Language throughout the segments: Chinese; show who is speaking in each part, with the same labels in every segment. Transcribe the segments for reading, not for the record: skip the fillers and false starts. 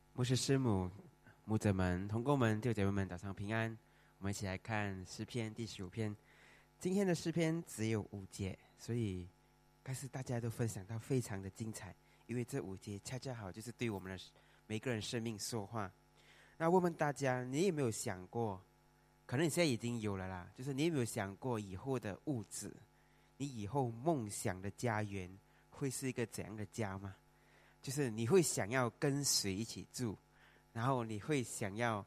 Speaker 1: 牧师师母、牧者们、同工们、弟兄姐妹们，早上平安。我们一起来看诗篇第15篇。今天的诗篇只有5节，所以但是大家都分享到非常的精彩，因为这5节恰恰好就是对我们的每个人生命说话。那问问大家，你有没有想过，可能你现在已经有了啦，就是你有没有想过以后的物质，你以后梦想的家园会是一个怎样的家吗？就是你会想要跟谁一起住，然后你会想要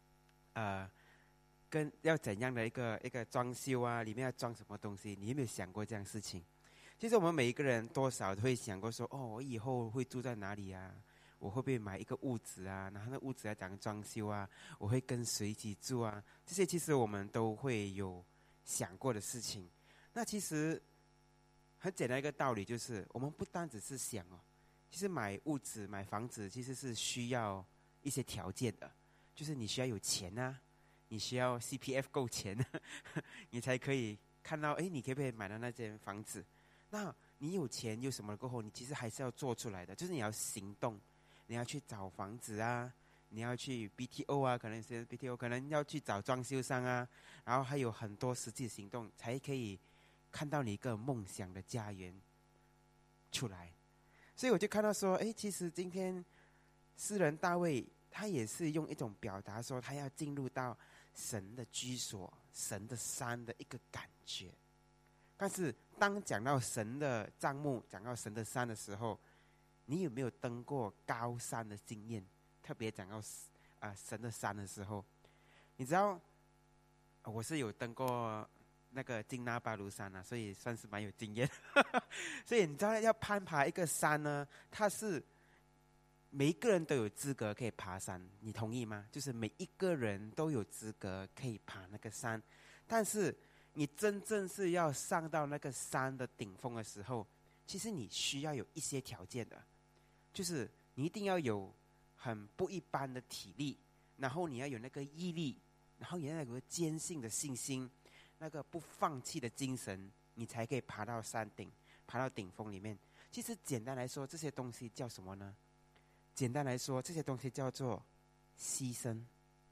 Speaker 1: 要怎样的一个装修啊，里面要装什么东西，你有没有想过这样的事情？其实我们每一个人多少都会想过说，我以后会住在哪里啊，我会不会买一个屋子啊，然后那屋子要怎样装修啊，我会跟谁一起住啊，这些其实我们都会有想过的事情。那其实很简单一个道理，就是我们不单只是想其实买屋子买房子其实是需要一些条件的，就是你需要有钱啊，你需要 CPF 够钱你才可以看到你可不可以买到那间房子。那你有钱有什么过后，你其实还是要做出来的，就是你要行动，你要去找房子啊，你要去 BTO 啊，可能是 BTO 可能要去找装修商啊，然后还有很多实际行动才可以看到你一个梦想的家园出来。所以我就看到说，其实今天诗人大卫他也是用一种表达说，他要进入到神的居所、神的山的一个感觉。但是当讲到神的帐幕、讲到神的山的时候，你有没有登过高山的经验？特别讲到神的山的时候，你知道我是有登过那个金纳巴卢山啊，所以算是蛮有经验所以你知道要攀爬一个山呢，它是每一个人都有资格可以爬山，你同意吗？就是每一个人都有资格可以爬那个山，但是你真正是要上到那个山的顶峰的时候，其实你需要有一些条件的，就是你一定要有很不一般的体力，然后你要有那个毅力，然后你要有个坚信的信心，那个不放弃的精神，你才可以爬到山顶，爬到顶峰里面。其实简单来说，这些东西叫什么呢？简单来说，这些东西叫做牺牲。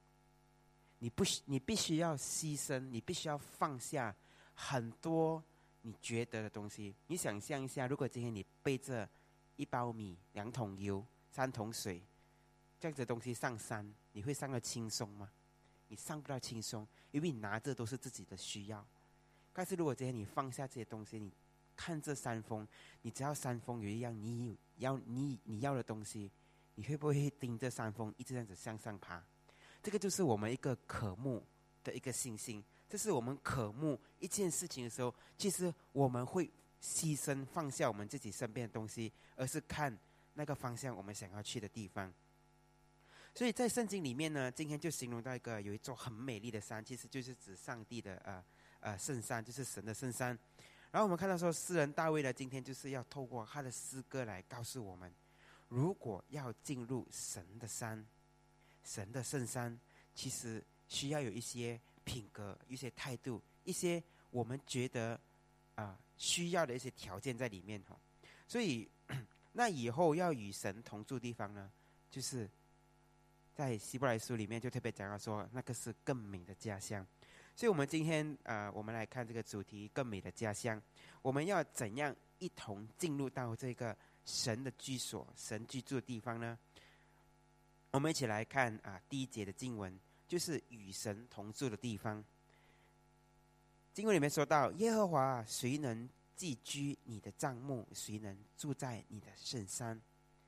Speaker 1: 你必须要牺牲，你必须要放下很多你觉得的东西。你想象一下，如果今天你背着1包米、2桶油、3桶水这样子的东西上山，你会上得轻松吗？你上不到轻松，因为你拿着都是自己的需要。但是如果今天你放下这些东西，你看这山峰，你只要山峰有一样你要的东西，你会不会盯着山峰一直这样子向上爬？这个就是我们一个渴慕的一个信心。这是我们渴慕一件事情的时候，其实我们会牺牲放下我们自己身边的东西，而是看那个方向我们想要去的地方。所以在圣经里面呢，今天就形容到有一座很美丽的山，其实就是指上帝的圣山，就是神的圣山。然后我们看到说，诗人大卫呢，今天就是要透过他的诗歌来告诉我们，如果要进入神的山、神的圣山，其实需要有一些品格、一些态度、一些我们觉得需要的一些条件在里面所以那以后要与神同住的地方呢，就是在希伯来书里面就特别讲到说，那个是更美的家乡。所以我们今天我们来看这个主题，更美的家乡。我们要怎样一同进入到这个神的居所、神居住的地方呢？我们一起来看第1节的经文，就是与神同住的地方。经文里面说到，耶和华谁能寄居你的帐幕，谁能住在你的圣山？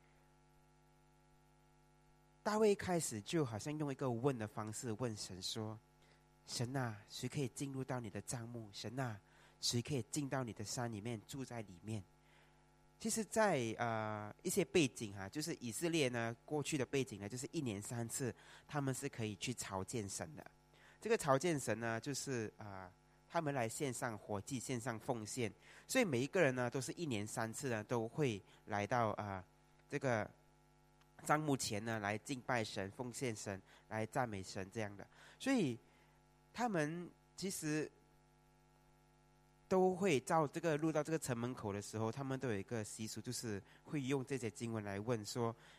Speaker 1: 大卫开始就好像用一个问的方式问神说，神啊，谁可以进入到你的帐幕？神啊，谁可以进到你的山里面住在里面？其实在一些背景就是以色列呢过去的背景呢，就是1年3次他们是可以去朝见神的。这个朝见神呢，就是他们来献上火祭、献上奉献，所以每一个人呢都是1年3次呢都会来到这个帐幕前呢来敬拜神、奉献神、来赞美神这样的。所以他们其实都会入到这个城门口的时候，他们都有一个习俗，就是会用这些经文来问说，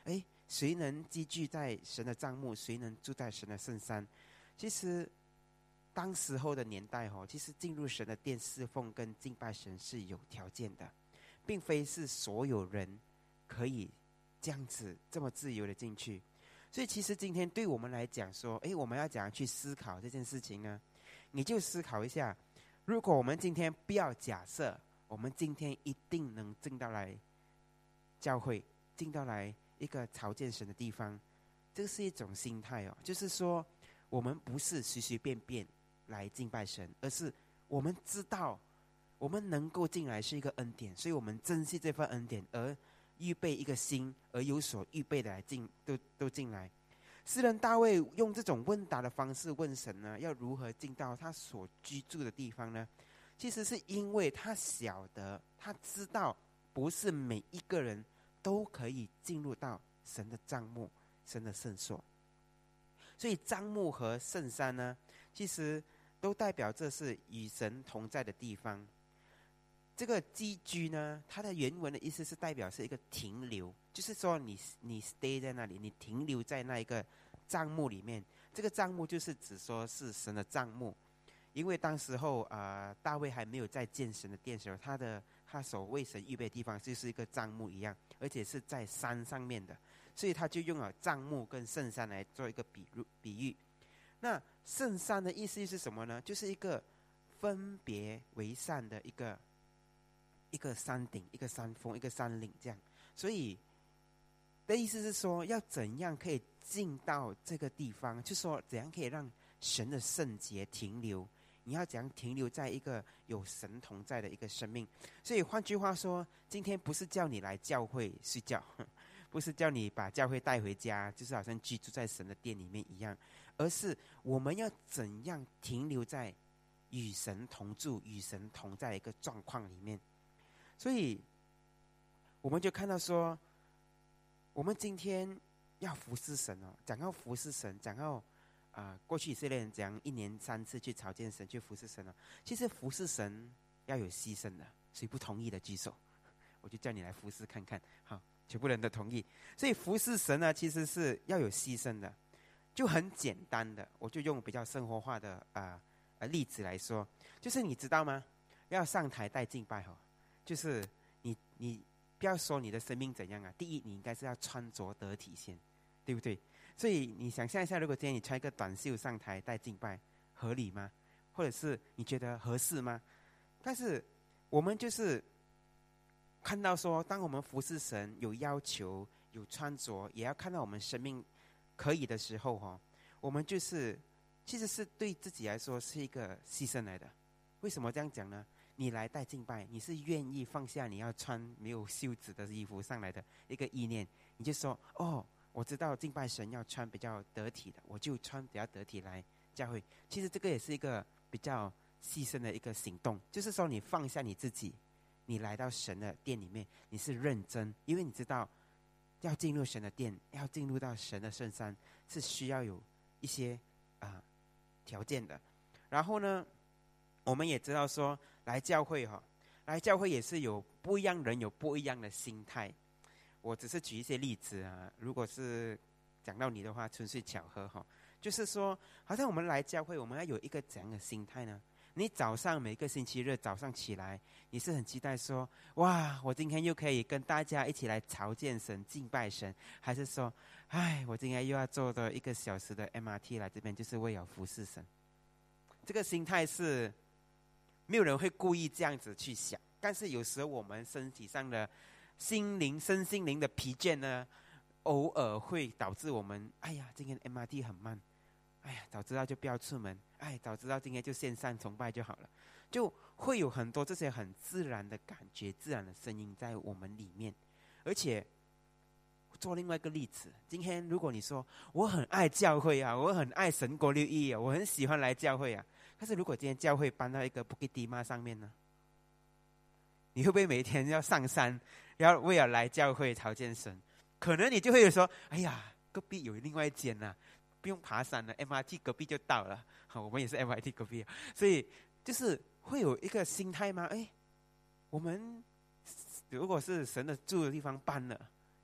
Speaker 1: 谁能寄居在神的帐幕，谁能住在神的圣山。其实当时候的年代其实进入神的殿侍奉跟敬拜神是有条件的，并非是所有人可以这样子这么自由的进去。所以其实今天对我们来讲说，我们要怎样去思考这件事情呢？你就思考一下，如果我们今天不要假设我们今天一定能进到来教会，进到来一个朝见神的地方，这是一种心态就是说我们不是随随便便来敬拜神，而是我们知道我们能够进来是一个恩典，所以我们珍惜这份恩典，而预备一个心，而有所预备的来都进来。诗人大卫用这种问答的方式问神呢，要如何进到他所居住的地方呢？其实是因为他晓得，他知道不是每一个人都可以进入到神的帐幕、神的圣所。所以帐幕和圣山呢，其实都代表这是与神同在的地方。这个寄居呢，它的原文的意思是代表是一个停留，就是说你 stay 在那里，你停留在那一个帐幕里面。这个帐幕就是指说是神的帐幕，因为当时候大卫还没有在建神的殿时候，他所为神预备的地方就是一个帐幕一样，而且是在山上面的，所以他就用了帐幕跟圣山来做一个比喻。那圣山的意思是什么呢？就是一个分别为善的一个山顶、一个山峰、一个山岭这样。所以的意思是说，要怎样可以进到这个地方，就是说怎样可以让神的圣洁停留，你要怎样停留在一个有神同在的一个生命。所以换句话说，今天不是叫你来教会睡觉，不是叫你把教会带回家，就是好像居住在神的殿里面一样，而是我们要怎样停留在与神同住、与神同在的一个状况里面。所以我们就看到说，我们今天要服侍神讲到服侍神，讲到过去以色列人讲1年3次去朝见神、去服侍神其实服侍神要有牺牲的。谁不同意的举手，我就叫你来服侍看看。好，全部人都同意。所以服侍神呢，其实是要有牺牲的。就很简单的，我就用比较生活化的例子来说，就是你知道吗？要上台带敬拜就是你不要说你的生命怎样第一，你应该是要穿着得体先，对不对？所以你想象一下，如果今天你穿一个短袖上台带敬拜，合理吗？或者是你觉得合适吗？但是我们就是看到说，当我们服侍神有要求、有穿着，也要看到我们生命可以的时候我们就是其实是对自己来说是一个牺牲来的。为什么这样讲呢？你来带敬拜，你是愿意放下你要穿没有袖子的衣服上来的一个意念，你就说我知道敬拜神要穿比较得体的，我就穿比较得体来教会。其实这个也是一个比较牺牲的一个行动，就是说你放下你自己，你来到神的殿里面，你是认真，因为你知道要进入神的殿，要进入到神的圣山，是需要有一些条件的。然后呢，我们也知道说，来教会也是有不一样人有不一样的心态。我只是举一些例子如果是讲到你的话，纯粹巧合就是说，好像我们来教会，我们要有一个怎样的心态呢？你早上每个星期日早上起来，你是很期待说，哇，我今天又可以跟大家一起来朝见神、敬拜神，还是说，我今天又要坐多1个小时的 MRT 来这边，就是为了服侍神？这个心态是没有人会故意这样子去想，但是有时候我们身体上的身心灵的疲倦呢，偶尔会导致我们今天 MRT 很慢，早知道就不要出门，早知道今天就线上崇拜就好了，就会有很多这些很自然的感觉、自然的声音在我们里面。而且做另外一个例子，今天如果你说我很爱教会我很爱神国6一我很喜欢来教会但是如果今天教会搬到一个Bukit Timah上面呢，你会不会每天要上山，要为了来教会朝见神？可能你就会说，隔壁有另外一间不用爬山了， MRT 隔壁就到了。我们也是 MRT 隔壁，所以就是会有一个心态吗？我们如果是神的住的地方搬了，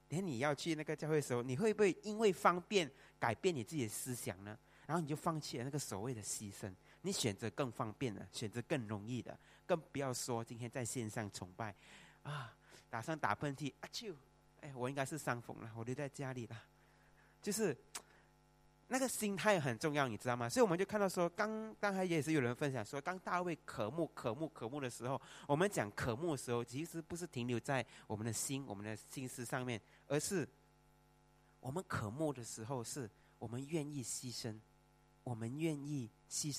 Speaker 1: 连你要去那个教会的时候，你会不会因为方便改变你自己的思想呢？然后你就放弃了那个所谓的牺牲，你选择更方便的，选择更容易的，更不要说今天在线上崇拜啊，打算打喷嚏啊啾，我应该是伤风了，我留在家里了，就是那个心态很重要，你知道吗？所以我们就看到说，刚才也是有人分享说，当大卫渴慕的时候，我们讲渴慕的时候，其实不是停留在我们的心、我们的心思上面，而是我们渴慕的时候，是我们愿意牺牲，我们愿意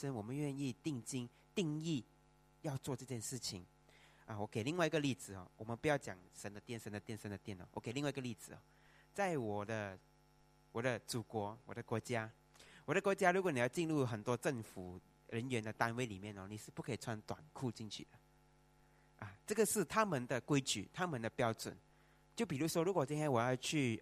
Speaker 1: 定义要做这件事情啊。我给另外一个例子哦，我们不要讲神的殿哦，我给另外一个例子哦，在我的祖国，我的国家，如果你要进入很多政府人员的单位里面哦，你是不可以穿短裤进去的啊，这个是他们的规矩，他们的标准。就比如说，如果今天我要去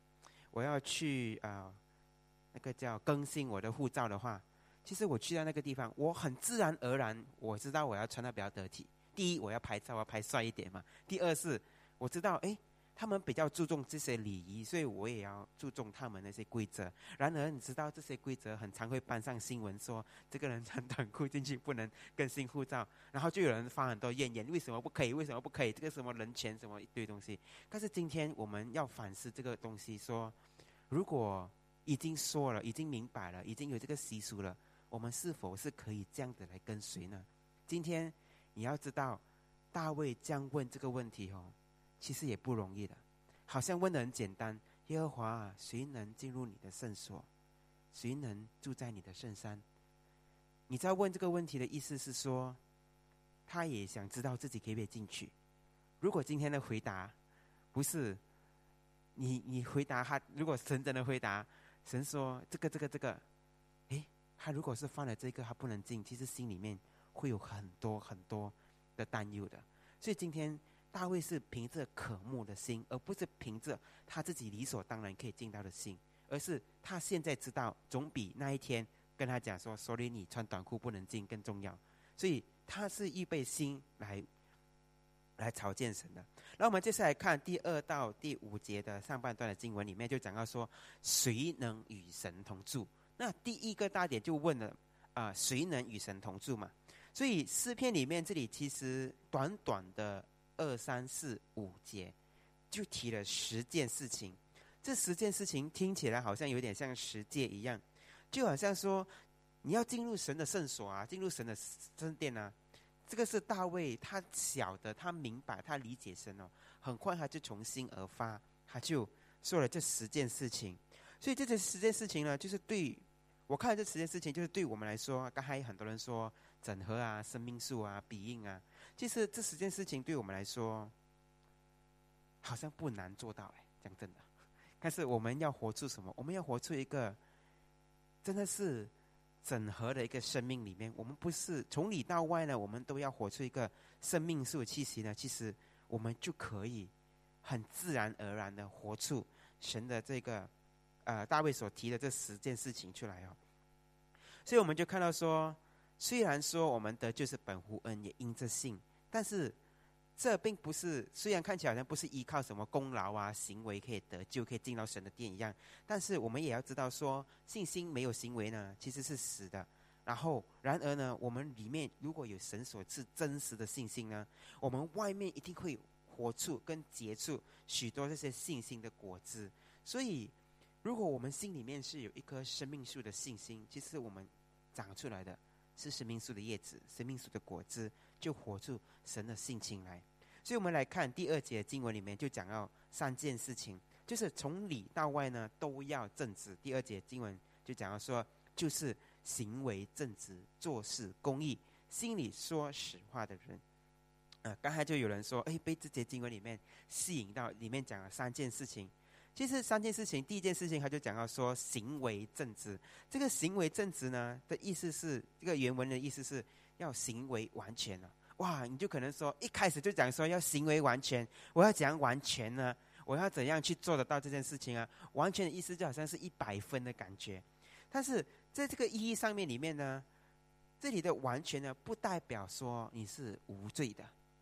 Speaker 1: 那个叫更新我的护照的话，其实我去到那个地方，我很自然而然我知道我要穿得比较得体。第一，我要拍照，我要拍帅一点嘛。第二是，我知道他们比较注重这些礼仪，所以我也要注重他们那些规则。然而，你知道这些规则很常会搬上新闻，说这个人穿短裤进去不能更新护照，然后就有人发很多怨言，为什么不可以？这个什么人权什么一堆东西。但是今天我们要反思这个东西，说如果已经说了，已经明白了，已经有这个习俗了，我们是否是可以这样的来跟随呢？今天你要知道，大卫这样问这个问题其实也不容易的，好像问得很简单，耶和华啊，谁能进入你的圣所？谁能住在你的圣山？你知道问这个问题的意思是说，他也想知道自己可不可以进去。如果今天的回答不是你回答他，如果神真的回答，神说这个，他如果是犯了这个他不能进，其实心里面会有很多很多的担忧的。所以今天大卫是凭着渴慕的心，而不是凭着他自己理所当然可以进到的心，而是他现在知道总比那一天跟他讲说 sorry 你穿短裤不能进更重要。所以他是预备心来朝见神的。然后我们接下来看第2到第5节的上半段的经文里面，就讲到说谁能与神同住。那第一个大点就问了谁能与神同住嘛？所以诗篇里面这里其实短短的2、3、4、5节就提了10件事情。这10件事情听起来好像有点像10诫一样，就好像说你要进入神的圣所啊，进入神的圣殿啊。这个是大卫他晓得，他明白，他理解神很快他就从心而发，他就说了这10件事情。所以这10件事情呢，就是对我看这10件事情，就是对我们来说，刚才很多人说整合啊、生命树啊、比印啊，其实这10件事情对我们来说好像不难做到讲真的。但是我们要活出什么？我们要活出一个真的是整合的一个生命里面，我们不是从里到外呢，我们都要活出一个生命树的气息呢。其实我们就可以很自然而然的活出神的这个大卫所提的这10件事情出来所以我们就看到说，虽然说我们得救是本乎恩，也因着信，但是这并不是，虽然看起来好像不是依靠什么功劳啊、行为可以得救，可以进到神的殿一样，但是我们也要知道说，信心没有行为呢，其实是死的。然而呢，我们里面如果有神所赐真实的信心呢，我们外面一定会活出跟结出许多这些信心的果子。所以，如果我们心里面是有一棵生命树的信心，其实我们长出来的是生命树的叶子，生命树的果子，就活出神的性情来。所以我们来看第2节经文里面就讲到3件事情，就是从里到外呢都要正直。第2节经文就讲到说，就是行为正直，做事公义，心里说实话的人。刚才就有人说，被这节经文里面吸引到，里面讲了3件事情。其实3件事情，第一件事情他就讲到说行为正直。这个行为正直呢的意思是，这个原文的意思是要行为完全了。哇，你就可能说一开始就讲说要行为完全，我要怎样完全呢？我要怎样去做得到这件事情啊？完全的意思就好像是100分的感觉。但是在这个意义上面里面呢，这里的完全呢不代表说你是无罪的。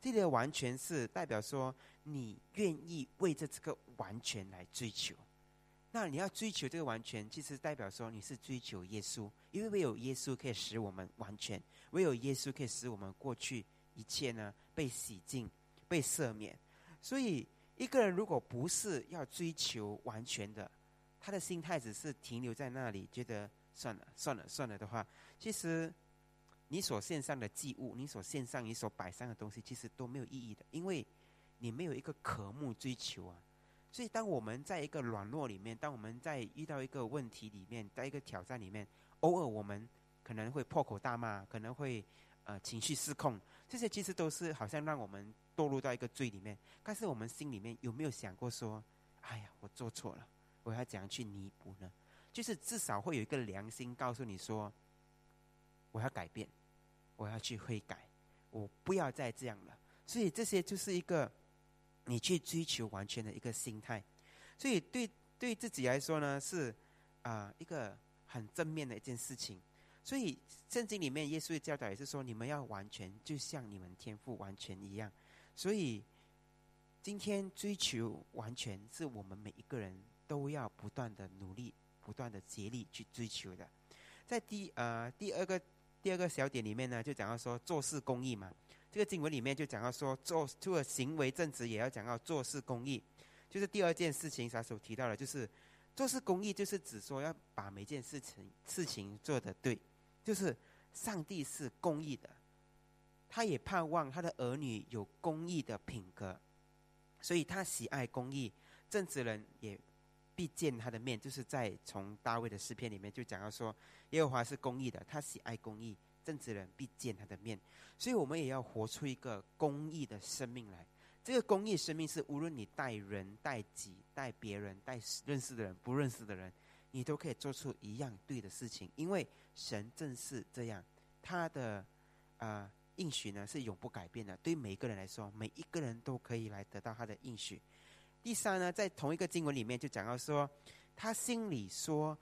Speaker 1: 这里的完全是代表说你愿意为着这个完全来追求。那你要追求这个完全，其实代表说你是追求耶稣，因为唯有耶稣可以使我们完全，唯有耶稣可以使我们过去一切呢被洗净、被赦免。所以一个人如果不是要追求完全的，他的心态只是停留在那里，觉得算了的话，其实你所献上的祭物，你所摆上的东西，其实都没有意义的，因为你没有一个渴慕追求啊。所以当我们在一个软弱里面，当我们在遇到一个问题里面，在一个挑战里面，偶尔我们可能会破口大骂，可能会情绪失控，这些其实都是好像让我们堕入到一个罪里面。但是我们心里面有没有想过说，哎呀，我做错了，我要怎样去弥补呢？就是至少会有一个良心告诉你说，我要改变，我要去悔改，我不要再这样了。所以这些就是一个你去追求完全的一个心态。所以对自己来说呢，是一个很正面的一件事情。所以圣经里面耶稣的教导也是说，你们要完全，就像你们天父完全一样。所以今天追求完全，是我们每一个人都要不断的努力、不断的竭力去追求的。在第二个小点里面呢，就讲到说做事公义嘛。这个经文里面就讲到说，除了行为正直，也要讲到做事公义。就是第二件事情，他所提到的，就是做事公义，就是指说要把每件事情做得对。就是上帝是公义的，他也盼望他的儿女有公义的品格，所以他喜爱公义。正直人也必见他的面，就是在从大卫的诗篇里面就讲到说，耶和华是公义的，他喜爱公义，正直人必见他的面。所以我们也要活出一个公义的生命来。这个公义生命是无论你待人、待己、待别人、待认识的人、不认识的人，你都可以做出一样对的事情。因为神正是这样，他的应许呢是永不改变的。对每一个人来说，每一个人都可以来得到他的应许。第三呢，在同一个经文里面就讲到说，他是心里说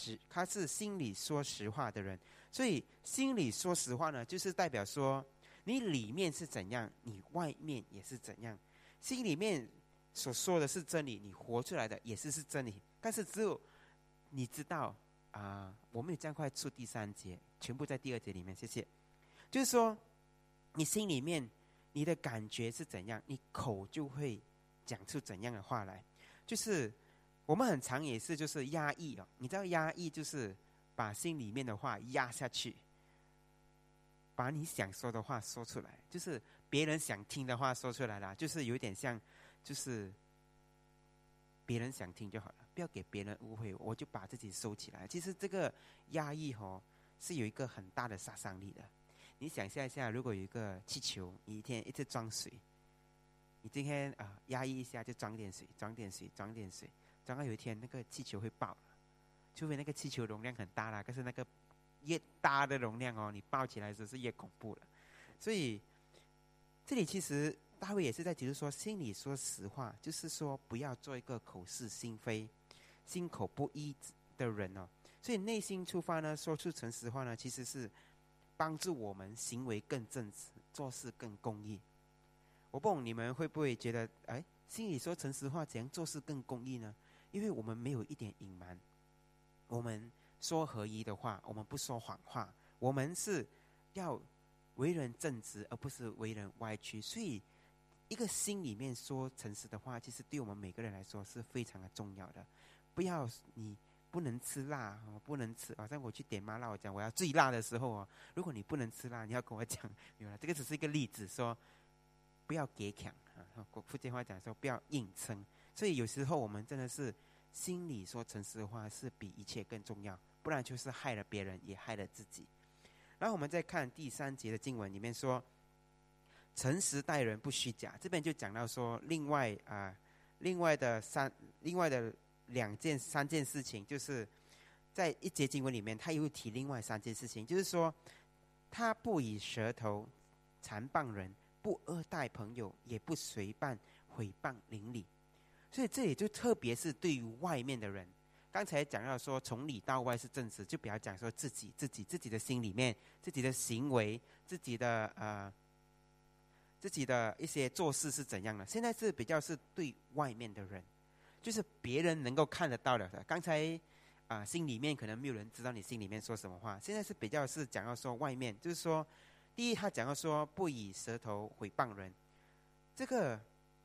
Speaker 1: 实话的人。所以心里说实话呢，就是代表说你里面是怎样，你外面也是怎样。心里面所说的是真理，你活出来的也是真理。但是只有你知道我没有这样快出第三节，全部在第二节里面，谢谢。就是说你心里面你的感觉是怎样，你口就会讲出怎样的话来。就是我们很常也是就是压抑你知道压抑就是把心里面的话压下去，把你想说的话说出来，就是别人想听的话说出来了，就是有点像就是别人想听就好了，不要给别人误会，我就把自己收起来。其实这个压抑是有一个很大的杀伤力的。你想象一下，如果有一个气球，你一天一直装水，你今天压抑一下就装点水，装到有一天那个气球会爆了。除非那个气球容量很大啦，但是那个越大的容量你抱起来的时候是越恐怖的。所以这里其实大卫也是在提出说，心里说实话，就是说不要做一个口是心非、心口不一的人所以内心出发呢，说出诚实话呢，其实是帮助我们行为更正直，做事更公义。我不懂你们会不会觉得，心里说诚实话，怎样做事更公义呢？因为我们没有一点隐瞒，我们说合一的话，我们不说谎话，我们是要为人正直，而不是为人歪曲。所以一个心里面说诚实的话，其实对我们每个人来说是非常的重要的。不要你不能吃辣不能吃，好像我去点麻辣，我讲我要最辣的时候如果你不能吃辣，你要跟我讲，没有啦，这个只是一个例子，说不要给强福建话讲说不要硬撑。所以有时候我们真的是心里说诚实的话是比一切更重要，不然就是害了别人也害了自己。然后我们再看第3节的经文里面说，诚实待人不虚假。这边就讲到说另外的3件事情，就是在1节经文里面他又提另外3件事情，就是说他不以舌头残谤人，不恶待朋友，也不随伴毁谤邻里。所以这里就特别是对于外面的人，刚才讲到说从里到外是正直，就不要讲说自己的心里面，自己的行为，自己的自己的一些做事是怎样的。现在是比较是对外面的人，就是别人能够看得到的。刚才心里面可能没有人知道你心里面说什么话。现在是比较是讲到说外面，就是说，第一他讲到说不以舌头毁谤人，这个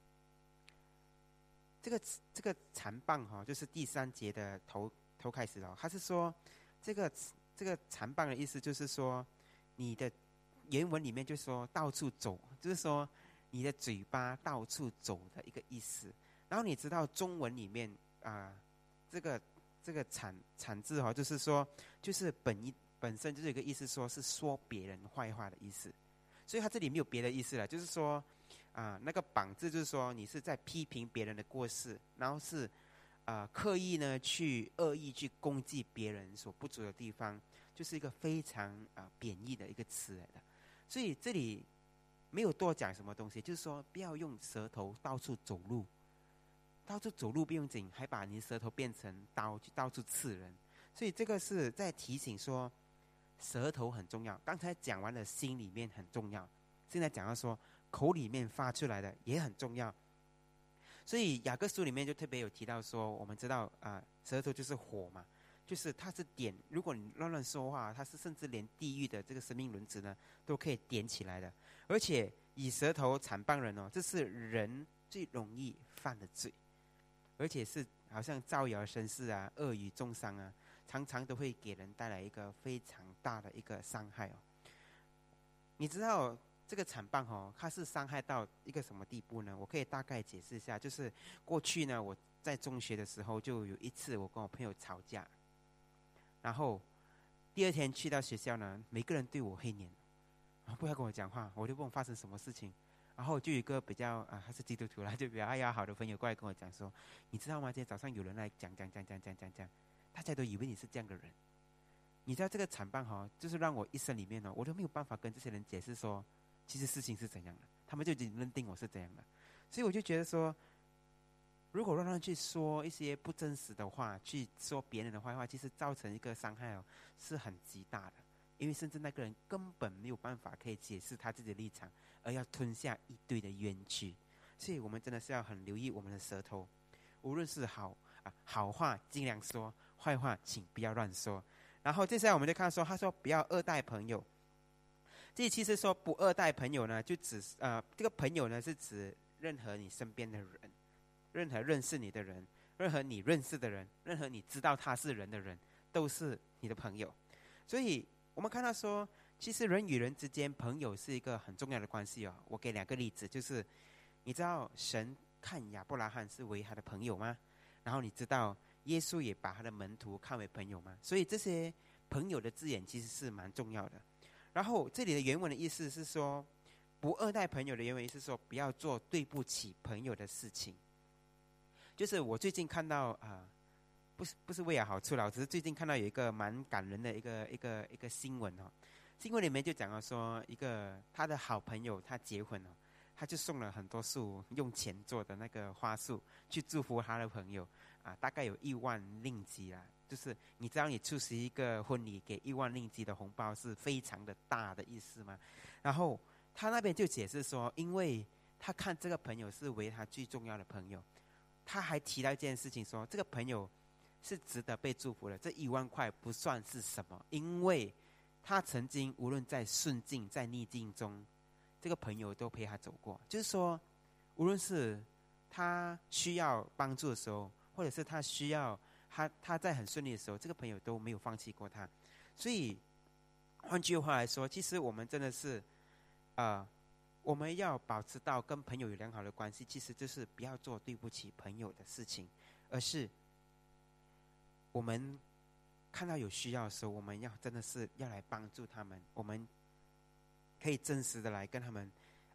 Speaker 1: 残谤哈，就是第3节的头开始了。他是说这个残谤的意思就是说，你的原文里面就说到处走，就是说你的嘴巴到处走的一个意思。然后你知道中文里面这个产字哈，就是说就是本身就是有一个意思，说是说别人坏话的意思。所以他这里没有别的意思了，就是说那个绑字就是说你是在批评别人的过失，然后是刻意呢去恶意去攻击别人所不足的地方，就是一个非常贬义的一个词来的。所以这里没有多讲什么东西，就是说不要用舌头到处走路，到处走路不用紧，还把你的舌头变成刀去到处刺人。所以这个是在提醒说舌头很重要。刚才讲完了心里面很重要，现在讲到说口里面发出来的也很重要。所以雅各书里面就特别有提到说，我们知道舌头就是火嘛，就是它是点，如果你乱说话，它是甚至连地狱的这个生命轮子呢都可以点起来的。而且以舌头残谤人这是人最容易犯的罪，而且是好像造谣生事恶语重伤常常都会给人带来一个非常大的一个伤害你知道这个残谤它是伤害到一个什么地步呢？我可以大概解释一下，就是过去呢，我在中学的时候就有一次我跟我朋友吵架，然后第2天去到学校呢，每个人对我黑脸，不要跟我讲话，我就问发生什么事情。然后就有一个比较他是基督徒啦，就比较爱要好的朋友过来跟我讲说，你知道吗？今天早上有人来讲，大家都以为你是这样的人。你知道这个残谤就是让我一生里面我都没有办法跟这些人解释说，其实事情是怎样的，他们就已经认定我是怎样的。所以我就觉得说，如果让他们去说一些不真实的话，去说别人的坏话，其实造成一个伤害是很极大的。因为甚至那个人根本没有办法可以解释他自己的立场，而要吞下一堆的冤屈。所以我们真的是要很留意我们的舌头，无论是好话尽量说，坏话请不要乱说。然后接下来我们就看说，他说不要恶待朋友。这其实说不恶待朋友呢，就指这个朋友呢是指任何你身边的人，任何认识你的人，任何你认识的人，任何你知道他是人的人，都是你的朋友。所以我们看到说，其实人与人之间朋友是一个很重要的关系我给2个例子，就是你知道神看亚伯拉罕是为他的朋友吗？然后你知道耶稣也把他的门徒看为朋友吗？所以这些朋友的字眼其实是蛮重要的。然后这里的原文的意思是说，不恶待朋友的原文意思是说，不要做对不起朋友的事情。就是我最近看到不是为了好处啦，我只是最近看到有一个蛮感人的一个新闻新闻里面就讲到说，一个他的好朋友他结婚他就送了很多束用钱做的那个花束去祝福他的朋友大概有1万令吉啦。就是你知道你出席一个婚礼给1万令吉的红包是非常的大的意思吗？然后他那边就解释说，因为他看这个朋友是为他最重要的朋友，他还提到一件事情说，这个朋友是值得被祝福的，这1万块不算是什么，因为他曾经无论在顺境在逆境中，这个朋友都陪他走过。就是说无论是他需要帮助的时候，或者是他需要他在很顺利的时候，这个朋友都没有放弃过他。所以换句话来说，其实我们真的是我们要保持到跟朋友有良好的关系，其实就是不要做对不起朋友的事情，而是我们看到有需要的时候，我们要真的是要来帮助他们，我们可以真实的来跟他们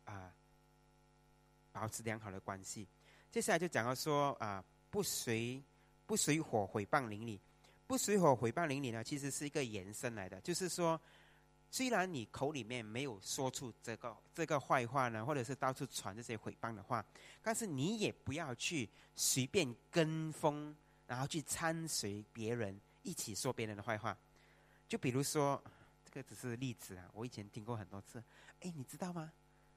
Speaker 1: 保持良好的关系。接下来就讲到说不随火毁谤邻里。不随火毁谤邻里呢，其实是一个延伸来的，就是说虽然你口里面没有说出这个坏话呢，或者是到处传这些毁谤的话，但是你也不要去随便跟风，然后去参随别人一起说别人的坏话。就比如说这个只是例子我以前听过很多次，你知道吗？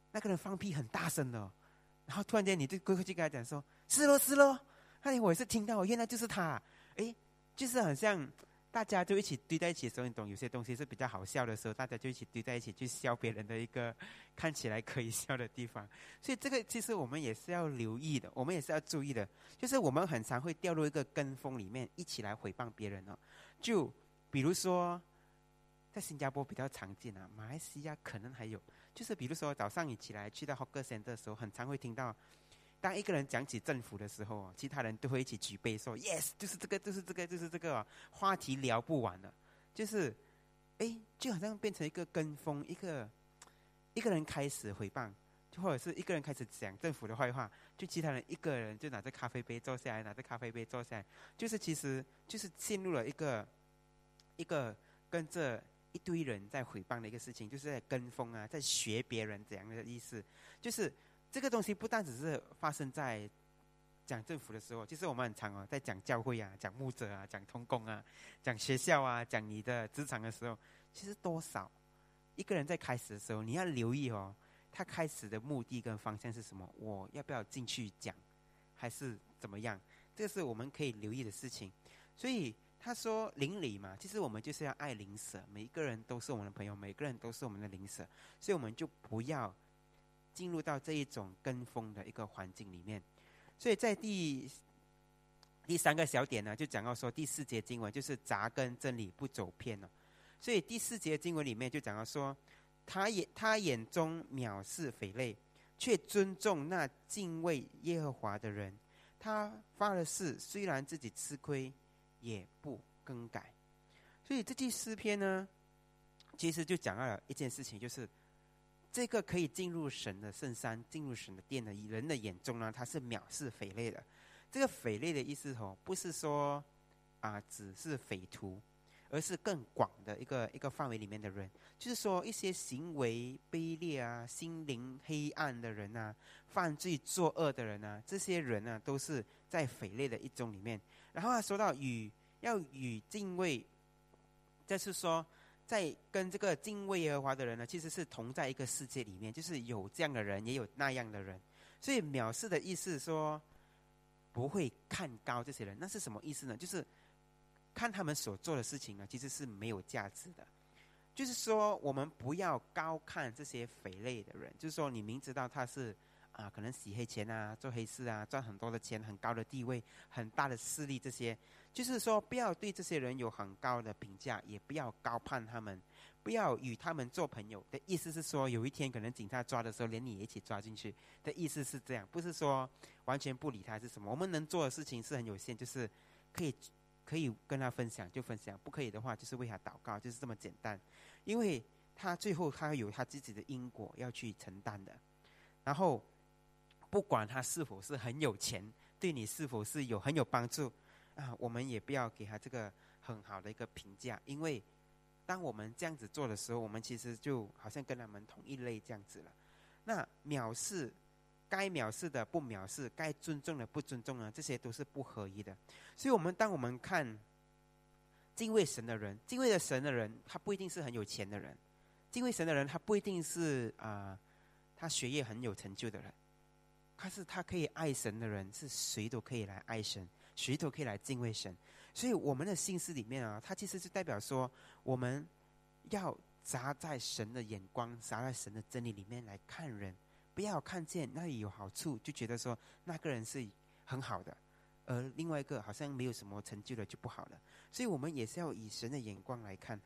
Speaker 1: 那个人放屁很大声的哦，然后突然间你就过去跟他讲说，是咯是咯，我也是听到，原来就是他，就是很像大家就一起堆在一起的时候，你懂，有些东西是比较好笑的时候，大家就一起堆在一起去笑别人的一个看起来可以笑的地方。所以这个其实我们也是要留意的，我们也是要注意的，就是我们很常会掉入一个跟风里面，一起来诽谤别人哦。就比如说在新加坡比较常见啊，马来西亚可能还有，就是比如说早上你起来去到 Hawker Center 的时候，很常会听到，当一个人讲起政府的时候，其他人都会一起举杯说 yes， 就是这个就是这个就是这个，话题聊不完了，就是就好像变成一个跟风，一个人开始诽谤，或者是一个人开始讲政府的坏话，就其他人一个人就拿着咖啡杯坐下来，拿着咖啡杯坐下来，就是其实就是陷入了一个跟着一堆人在诽谤的一个事情，就是在跟风啊，在学别人怎样的意思。就是这个东西不但只是发生在讲政府的时候，其实我们很常在讲教会啊，讲牧者啊，讲同工啊，讲学校啊，讲你的职场的时候，其实多少一个人在开始的时候，你要留意他开始的目的跟方向是什么？我要不要进去讲，还是怎么样？这个是我们可以留意的事情。所以他说邻里嘛，其实我们就是要爱邻舍，每一个人都是我们的朋友，每个人都是我们的邻舍，所以我们就不要进入到这一种跟风的一个环境里面。所以在第三个小点呢，就讲到说第4节经文就是扎根真理不走偏了。所以第4节经文里面就讲到说，他眼中藐视匪类，却尊重那敬畏耶和华的人。他发了誓，虽然自己吃亏，也不更改。所以这句诗篇呢，其实就讲到了一件事情，就是这个可以进入神的圣山、进入神的殿的人的眼中呢，他是藐视匪类的。这个匪类的意思不是说只是匪徒，而是更广的一个范围里面的人，就是说一些行为卑劣啊、心灵黑暗的人啊、犯罪作恶的人啊，这些人啊都是在匪类的一种里面。然后他说到要与敬畏，就是说在跟这个敬畏耶和华的人呢，其实是同在一个世界里面，就是有这样的人，也有那样的人。所以藐视的意思说不会看高这些人，那是什么意思呢？就是看他们所做的事情呢，其实是没有价值的。就是说我们不要高看这些匪类的人，就是说你明知道他是可能洗黑钱啊、做黑事啊、赚很多的钱、很高的地位、很大的势力，这些就是说不要对这些人有很高的评价，也不要高攀他们，不要与他们做朋友的意思是说，有一天可能警察抓的时候连你也一起抓进去的意思是这样，不是说完全不理他是什么。我们能做的事情是很有限，就是可以跟他分享就分享，不可以的话就是为他祷告，就是这么简单。因为他最后他有他自己的因果要去承担的。然后不管他是否是很有钱，对你是否是很有帮助我们也不要给他这个很好的一个评价。因为当我们这样子做的时候，我们其实就好像跟他们同一类这样子了。那藐视该藐视的不藐视，该尊重的不尊重呢，这些都是不合一的。所以当我们看敬畏神的人，敬畏的神的人，他不一定是很有钱的人，敬畏神的人他不一定是他学业很有成就的人，可是他可以爱神的人，是谁都可以来爱神，谁都可以来敬畏神。所以我们的心思里面它其实就代表说，我们要砸在神的眼光，砸在神的真理里面来看人，不要看见那里有好处就觉得说那个人是很好的，而另外一个好像没有什么成就的就不好了。所以我们也是要以神的眼光来看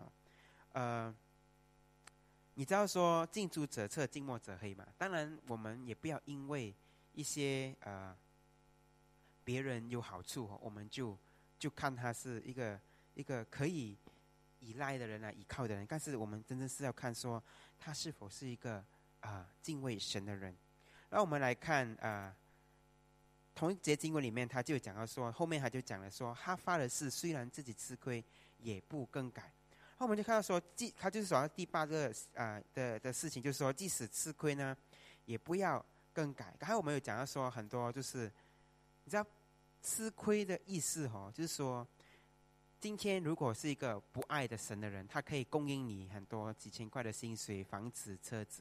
Speaker 1: 你知道说近朱者赤，近墨者黑嘛？当然我们也不要因为一些别人有好处我们就看他是一个可以依赖的人依靠的人。但是我们真正是要看说他是否是一个敬畏神的人。然后我们来看同一节经文里面，他就讲到说，后面他就讲了说，他发了誓，虽然自己吃亏，也不更改。然后我们就看到说，他就是说第8个的事情，就是说，即使吃亏呢，也不要更改。刚才我们有讲到说，很多就是你知道吃亏的意思就是说，今天如果是一个不爱的神的人，他可以供应你很多几千块的薪水、房子、车子，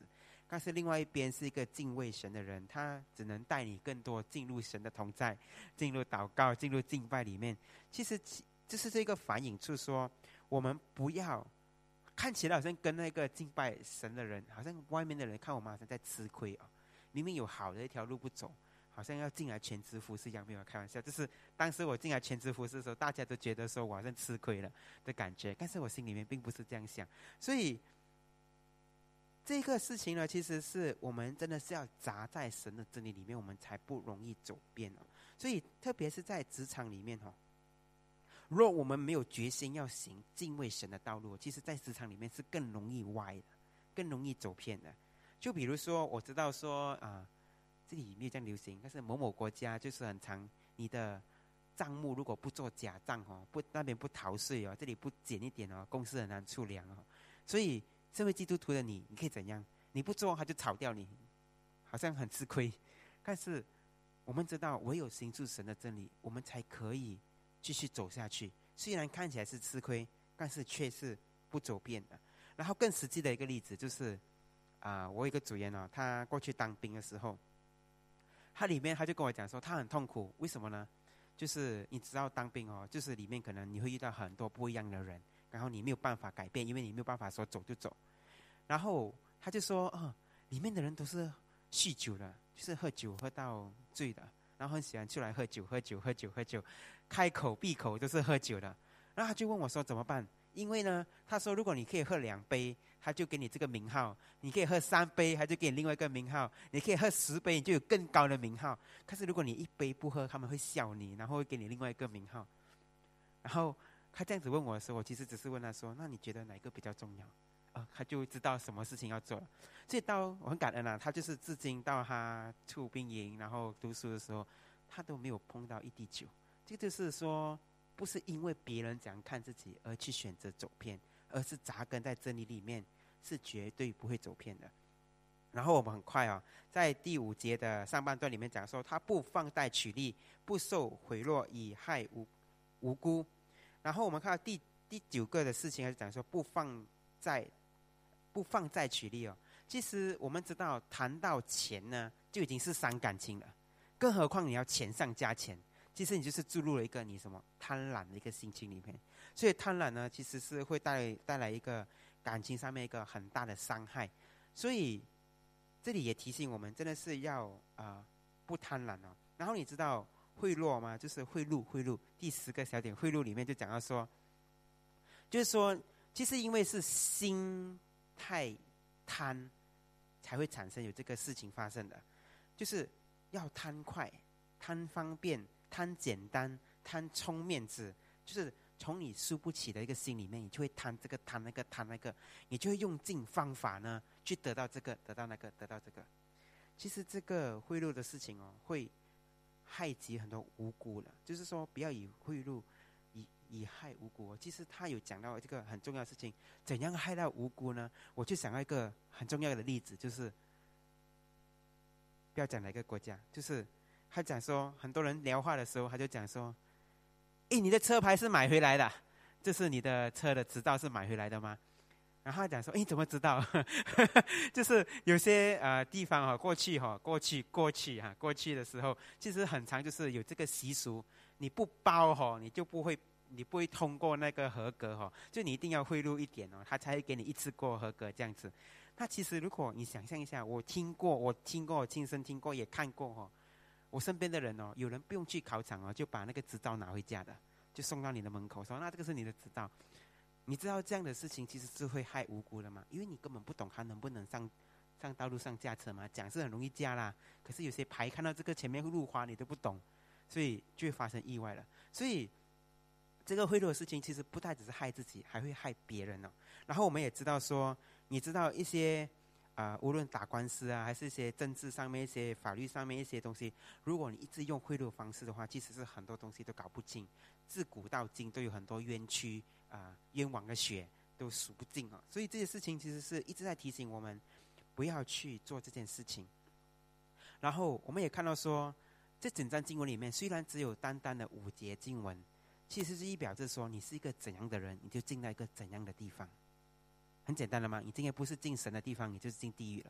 Speaker 1: 但是另外一边是一个敬畏神的人，他只能带你更多进入神的同在，进入祷告，进入敬拜里面。其实这是这个反映出说，我们不要看起来好像跟那个敬拜神的人，好像外面的人看我们好像在吃亏啊。明明有好的一条路不走，好像要进来全职服事一样，没有开玩笑。就是当时我进来全职服事的时候，大家都觉得说我好像吃亏了的感觉，但是我心里面并不是这样想。所以这个事情呢，其实是我们真的是要扎在神的真理里面，我们才不容易走偏哦。所以特别是在职场里面哦，若我们没有决心要行敬畏神的道路，其实在职场里面是更容易歪的，更容易走偏的。就比如说我知道说这里没有这样流行，但是某某国家就是很常，你的账目如果不做假账哦，那边不逃税哦，这里不减一点哦，公司很难出粮哦。所以身为基督徒的你可以怎样？你不做他就炒掉你，好像很吃亏。但是我们知道，唯有行出神的真理，我们才可以继续走下去。虽然看起来是吃亏，但是却是不走偏的。然后更实际的一个例子就是我有一个组员他过去当兵的时候，他就跟我讲说他很痛苦。为什么呢？就是你知道当兵就是里面可能你会遇到很多不一样的人，然后你没有办法改变，因为你没有办法说走就走。然后他就说里面的人都是酗酒的，就是喝酒喝到醉的，然后很喜欢出来喝酒，开口闭口都是喝酒的。然后他就问我说怎么办？因为呢，他说如果你可以喝2杯，他就给你这个名号；你可以喝3杯，他就给你另外一个名号；你可以喝10杯，你就有更高的名号。可是如果你1杯不喝，他们会笑你，然后会给你另外一个名号。然后他这样子问我的时候，我其实只是问他说：“那你觉得哪一个比较重要？”他就知道什么事情要做了。所以我很感恩他就是至今到他出兵营，然后读书的时候，他都没有碰到一滴酒。这就是说，不是因为别人怎样看自己而去选择走偏，而是扎根在真理里面，是绝对不会走偏的。然后我们很快在第5节的上半段里面讲说，他不放贷取利，不受贿赂，以害无辜。然后我们看到第9个的事情，还是讲说不放债取利其实我们知道，谈到钱呢，就已经是伤感情了，更何况你要钱上加钱，其实你就是注入了一个你什么贪婪的一个心情里面。所以贪婪呢，其实是会带来一个感情上面一个很大的伤害。所以这里也提醒我们，真的是要不贪婪然后你知道贿赂吗？就是贿赂第10个小点，贿赂里面就讲到说，就是说其实因为是心太贪，才会产生有这个事情发生的。就是要贪快、贪方便、贪简单、贪充面子，就是从你输不起的一个心里面，你就会贪这个贪那个贪那个，你就会用尽方法呢去得到这个得到那个得到这个。其实这个贿赂的事情会害及很多无辜的，就是说不要以贿赂以害无辜。其实他有讲到这个很重要的事情，怎样害到无辜呢？我就想到一个很重要的例子，就是不要讲哪个国家，就是他讲说，很多人聊话的时候，他就讲说，你的车牌是买回来的，就是你的车的执照是买回来的吗？然后他讲说，你怎么知道？就是有些地方过去的时候，其实很常就是有这个习俗，你不包你就不会通过那个合格就你一定要贿赂一点他才会给你一次过合格这样子。那其实如果你想象一下，我亲身听过也看过我身边的人有人不用去考场就把那个执照拿回家的，就送到你的门口说，那这个是你的执照。你知道这样的事情其实是会害无辜的吗？因为你根本不懂他能不能上道路上驾车嘛，讲是很容易驾啦，可是有些牌看到这个前面路花你都不懂，所以就会发生意外了。所以这个贿赂的事情其实不太只是害自己，还会害别人然后我们也知道说，你知道一些无论打官司还是一些政治上面一些法律上面一些东西，如果你一直用贿赂方式的话，其实是很多东西都搞不清，自古到今都有很多冤屈冤枉的血都数不尽所以这些事情其实是一直在提醒我们不要去做这件事情。然后我们也看到说，这整章经文里面虽然只有单单的5节经文，其实是意表着说，你是一个怎样的人，你就进到一个怎样的地方。很简单了吗？你今天不是进神的地方，你就是进地狱了。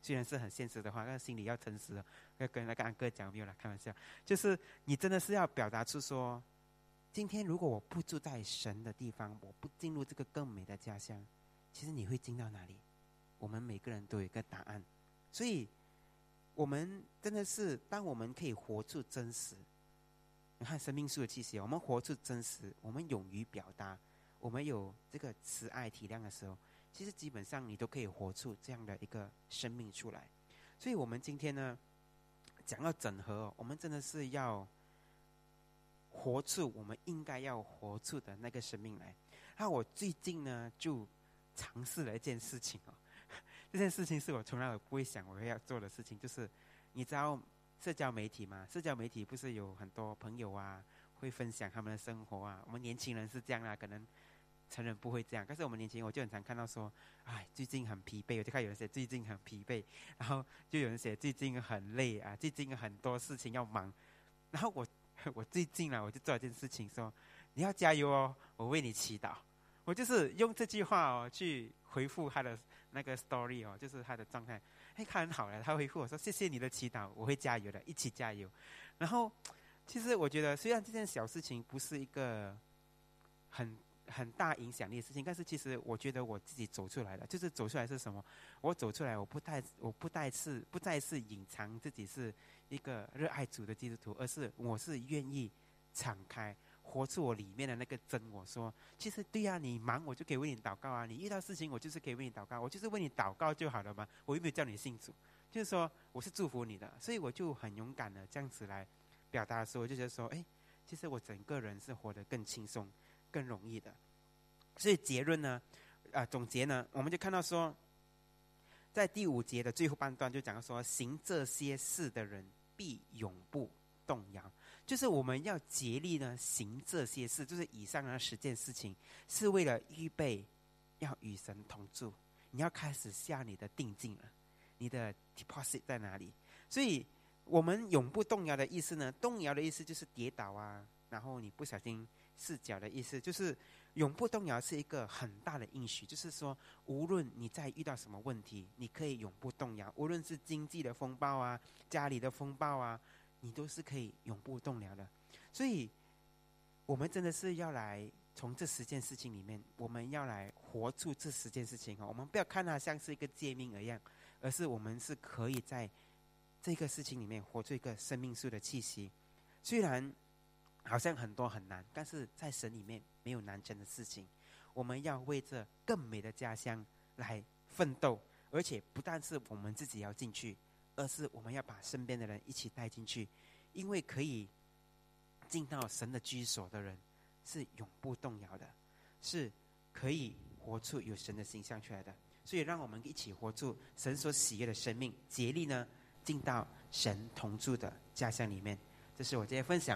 Speaker 1: 虽然是很现实的话，但心里要诚实哦，要跟那个安哥讲，没有啦，开玩笑。就是你真的是要表达出说，今天如果我不住在神的地方，我不进入这个更美的家乡，其实你会进到哪里？我们每个人都有一个答案。所以我们真的是，当我们可以活出真实，你看生命树的气息，我们活出真实，我们勇于表达，我们有这个慈爱体谅的时候，其实基本上你都可以活出这样的一个生命出来。所以我们今天呢，讲到整合，我们真的是要活出我们应该要活出的那个生命来。那我最近呢，就尝试了一件事情哦，这件事情是我从来不会想我要做的事情，就是你知道社交媒体吗？社交媒体不是有很多朋友啊，会分享他们的生活啊。我们年轻人是这样啦，可能成人不会这样，但是我们年轻人我就很常看到说，哎，最近很疲惫，我就看有人写最近很疲惫，然后就有人写最近很累啊，最近很多事情要忙。然后我最近啊，我就做一件事情说，你要加油哦，我为你祈祷。我就是用这句话哦去回复他的那个 story 哦，就是他的状态。哎，他很好了，他回复我说谢谢你的祈祷，我会加油的，一起加油。然后其实我觉得，虽然这件小事情不是一个很大影响力的事情，但是其实我觉得我自己走出来了。就是走出来是什么？我走出来，我不再是隐藏自己是一个热爱主的基督徒，而是我是愿意敞开，活出我里面的那个真我。说，其实对啊，你忙我就可以为你祷告啊，你遇到事情我就是可以为你祷告，我就是为你祷告就好了嘛。我又没有叫你信主，就是说我是祝福你的，所以我就很勇敢的这样子来表达的时候，我就觉得说，哎，其实我整个人是活得更轻松、更容易的。所以结论呢，总结呢，我们就看到说，在第5节的最后半段就讲到说，行这些事的人必永不动摇。就是我们要竭力呢行这些事，就是以上的10件事情，是为了预备要与神同住。你要开始下你的定金了，你的 deposit 在哪里？所以我们永不动摇的意思呢，动摇的意思就是跌倒啊，然后你不小心失脚的意思，就是永不动摇是一个很大的应许，就是说无论你在遇到什么问题，你可以永不动摇，无论是经济的风暴啊，家里的风暴啊，你都是可以永不动摇的。所以我们真的是要来从这10件事情里面，我们要来活出这10件事情。我们不要看它像是一个诫命一样，而是我们是可以在这个事情里面活出一个生命树的气息。虽然好像很多很难，但是在神里面没有难成的事情。我们要为这更美的家乡来奋斗，而且不但是我们自己要进去，而是我们要把身边的人一起带进去。因为可以进到神的居所的人是永不动摇的，是可以活出有神的形象出来的。所以让我们一起活出神所喜悦的生命，竭力呢进到神同住的家乡里面。这是我今天分享